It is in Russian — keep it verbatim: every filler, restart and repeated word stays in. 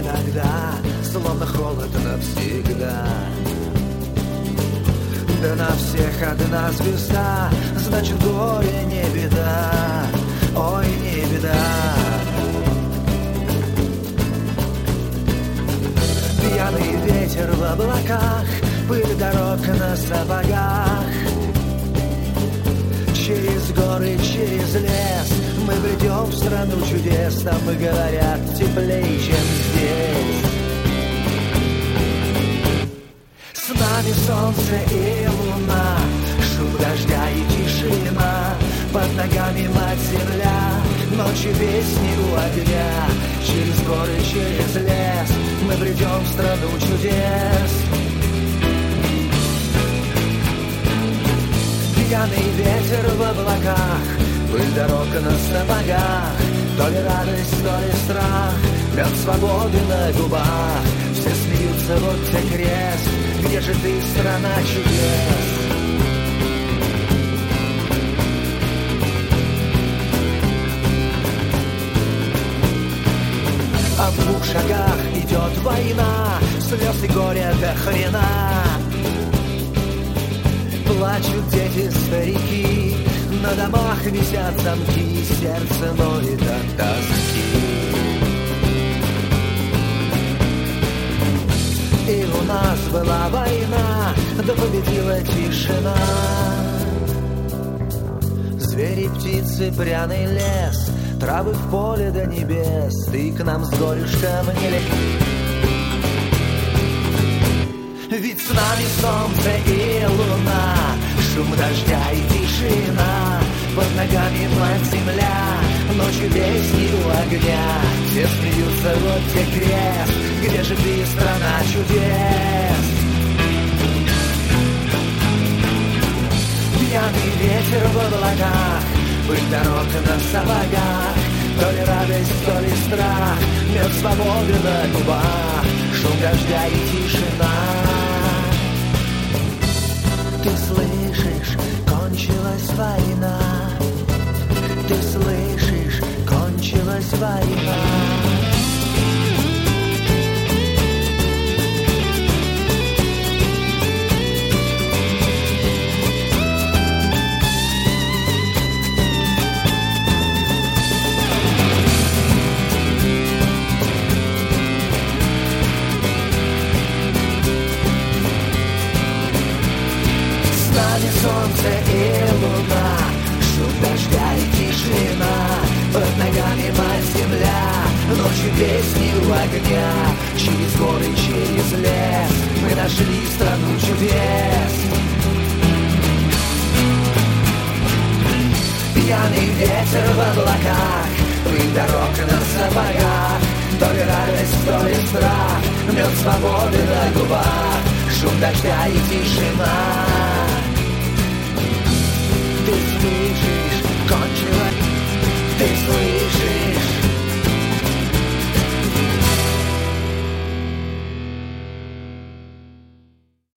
тогда, словно холод навсегда. Да на всех одна звезда, значит горе не беда, ой, не беда. Пьяный ветер в облаках, пыль дорог на сапогах. Через горы, через лес мы бредем в страну чудес. Там, говорят, теплее, чем здесь. С нами солнце и луна, шум дождя и тишина. Под ногами мать земля, ночью песни у огня. Через горы, через лес мы бредем в страну чудес. Пьяный ветер в облаках, пыль дорог на сапогах. То ли радость, то ли страх, мед свободы на губах. Все смеются, вот тебе крест, где же ты, страна чудес? А в двух шагах идет война, слез и горя до хрена. Плачут дети, старики, на домах висят замки, сердце ноет от тоски. И у нас была война, да победила тишина. Звери, птицы, пряный лес, травы в поле до небес. Ты к нам с горюшком не лети. Ведь с нами солнце и луна, шум дождя и тишина. Под ногами мать земля, ночью песни у огня. Все смеются, вот тебе крест, где же ты, страна чудес? Пьяный ветер в облаках, пыль дорог на сапогах. То ли радость, то ли страх, мед свободы на губах. Шум дождя и тишина. Ты слышишь, кончилась война. Ты слышишь, кончилась война. Солнце и луна, шум дождя и тишина. Под ногами мать земля, ночью песни у огня. Через горы, через лес мы нашли страну чудес. Пьяный ветер в облаках, пыль дорог на сапогах. То ли радость, то ли страх, мед свободы на губах. Шум дождя и тишина.